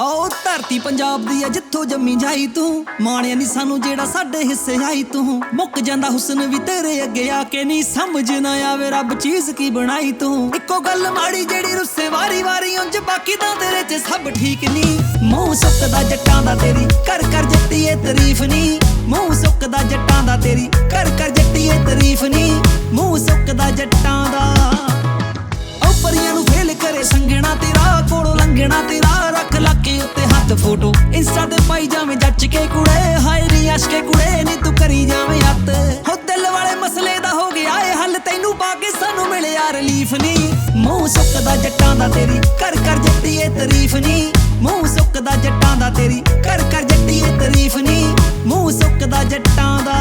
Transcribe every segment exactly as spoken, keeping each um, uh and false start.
ਆਓ ਧਰਤੀ ਪੰਜਾਬ ਦੀ ਆ ਜਿੱਥੋਂ ਜੰਮੀ ਜਾਈ ਤੂੰ, ਮਾਣਿਆ ਨੀ ਸਾਨੂੰ ਜਿਹੜਾ ਸਾਡੇ ਹਿੱਸੇ ਆਈ ਤੂੰ। ਮੁੱਕ ਜਾਂਦਾ ਹੁਸਨ ਵੀ ਤੇਰੇ ਅੱਗੇ ਆ ਕੇ, ਨਹੀਂ ਸਮਝ ਨਾ ਆਵੇ ਰੱਬ ਚੀਜ਼ ਕੀ ਬਣਾਈ ਤੂੰ। ਇੱਕੋ ਗੱਲ ਮਾੜੀ ਜਿਹੜੀ ਰੁੱਸੇ ਵਾਰੀ ਵਾਰੀ ਉਂਝ, ਬਾਕੀ ਤਾਂ ਤੇਰੇ 'ਚ ਸਭ ਠੀਕ ਨੀ। ਮੂੰਹ ਸੁੱਕਦਾ ਜੱਟਾਂ ਦਾ ਤੇਰੀ ਕਰ ਕਰ ਜੱਟੀਏ ਤਾਰੀਫ ਨੀ। ਮੂੰਹ ਸੁੱਕਦਾ ਜੱਟਾਂ ਦਾ ਤੇਰੀ ਕਰ ਕਰ ਜੱਟੀਏ ਤਾਰੀਫ ਨੀ। ਮੂੰਹ ਸੁੱਕਦਾ ਜੱਟਾਂ ਦਾ ਪਰੀਆਂ ਨੂੰ ਫੇਲ ਕਰੇ ਸੰਗਣਾ ਤੇਰਾ, ਕੋਲੋਂ ਲੰਘਣਾ ਤੇਰਾ। ਰੱਖ ਲੱਕ ਕੇ ਉੱਤੇ ਹੱਥ ਫੋਟੋ ਇੰਸਟਾ ਤੇ ਪਾਈ ਜਾਵੇਂ ਜੱਚ ਕੇ ਕੁੜੇ। ਹਾਏ ਨੀ ਅਸ਼ਕੇ ਕੁੜੇ ਨੀ ਤੂੰ ਕਰੀ ਜਾਵੇਂ ਹੱਥ। ਹੋ ਦਿਲ ਵਾਲੇ ਮਸਲੇ ਦਾ ਹੋ ਗਿਆ ਏ ਹੱਲ, ਤੈਨੂੰ ਬਾਕੀ ਸਾਨੂੰ ਮਿਲਿਆ ਰਿਲੀਫ ਨੀ। ਮੂੰਹ ਸੁੱਕਦਾ ਜੱਟਾਂ ਦਾ ਤੇਰੀ ਕਰ ਕਰ ਜੱਟੀਏ ਤਾਰੀਫ ਨੀ। ਮੂੰਹ ਸੁੱਕਦਾ ਜੱਟਾਂ ਦਾ ਤੇਰੀ ਕਰ ਕਰ ਜੱਟੀਏ ਤਾਰੀਫ ਨੀ। ਮੂੰਹ ਸੁੱਕਦਾ ਜੱਟਾਂ ਦਾ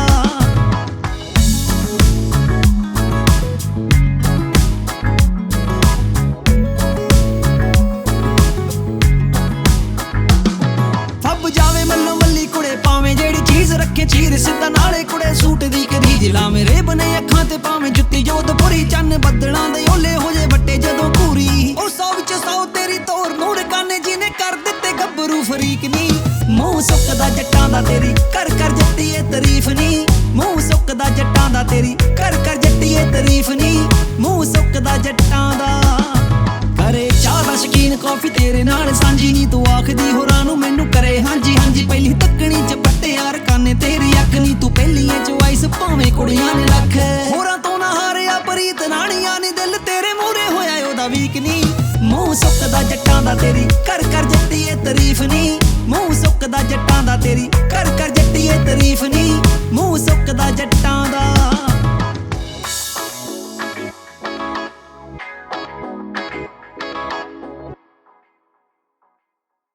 ਜਾਵੇ ਮੱਲੋ ਮੱਲੀ ਕੁੜੇ, ਪਾਵੇਂ ਜਿਹੜੀ ਚੀਜ਼ ਰੱਖੇ ਚੀਰ ਸਿੱਧਾ ਨਾਲੇ ਕੁੜੇ। ਸੂਟ ਦੀ ਕਰੀਜ ਲਾ ਮੇਰੇ ਬਨੇ ਅੱਖਾਂ ਤੇ, ਪਾਵੇਂ ਜੁੱਤੀ ਜੋਧਪੁਰੀ। ਚੰਨ ਬੱਦਲਾਂ ਦੇ ਓਲੇ ਹੋ ਜੇ ਵੱਟੇ ਜਦੋਂ ਪੂਰੀ। ਉਹ ਸੌ ਵਿੱਚ ਸੌ ਤੇਰੀ ਤੋਰ ਨੂਰ ਕਾਨੇ ਜਿਹਨੇ ਕਰ ਦਿੱਤੇ ਗੱਭਰੂ ਫਰੀਕ ਨੀ। ਮੂੰਹ ਸੁੱਕਦਾ ਜੱਟਾਂ ਦਾ ਤੇਰੀ ਕਰ ਕਰ ਜੱਟੀਏ ਤਾਰੀਫ ਨੀ। ਮੂੰਹ ਸੁੱਕਦਾ ਜੱਟਾਂ ਦਾ ਤੇਰੀ ਕਰ ਕਰ ਜੱਟੀਏ ਤਾਰੀਫ ਨੀ। ਮੂੰਹ ਸੁੱਕਦਾ ਜੱਟਾਂ ਦਾ ਕਰੇ ਚਾਹ ਦਾ ਸ਼ਕੀਨ, ਕਾਫੀ ਤੇਰੇ ਨਾਲ ਸਾਂਝੀ ਨੀ। ਤੂੰ ਆਖਦੀ ਹੋਰਾਂ ਨੂੰ ਮੈਨੂੰ ਕਰੇ ਹਾਂਜੀ ਹਾਂਜੀ। ਪਹਿਲੀ ਤੱਕਣੀ ਚ ਪੱਟੇ ਯਾਰ ਕਾਨੇ ਤੇਰੀ ਅੱਖ ਨੀ। ਤੂੰ ਪਹਿਲੀਆਂ ਚੁਆਇਸ ਭਾਵੇਂ ਕੁੜੀਆਂ ਨੇ ਲੱਖ। ਹੋਰਾਂ ਤੋਂ ਨਾ ਹਾਰਿਆ ਪ੍ਰੀਤ ਨਾਣੀਆਂ ਨੇ, ਦਿਲ ਤੇਰੇ ਮੂਹਰੇ ਹੋਇਆ ਉਹਦਾ ਵੀਕ ਨੀ। ਮੂੰਹ ਸੁੱਕਦਾ ਜੱਟਾਂ ਦਾ ਤੇਰੀ ਕਰ ਕਰ ਜੱਟੀਏ ਤਾਰੀਫ ਨੀ। ਮੂੰਹ ਸੁੱਕਦਾ ਜੱਟਾਂ ਦਾ ਤੇਰੀ ਕਰ ਕਰ ਜੱਟੀਏ ਤਾਰੀਫ ਨੀ। ਮੂੰਹ ਸੁੱਕਦਾ ਜੱਟਾਂ ਦਾ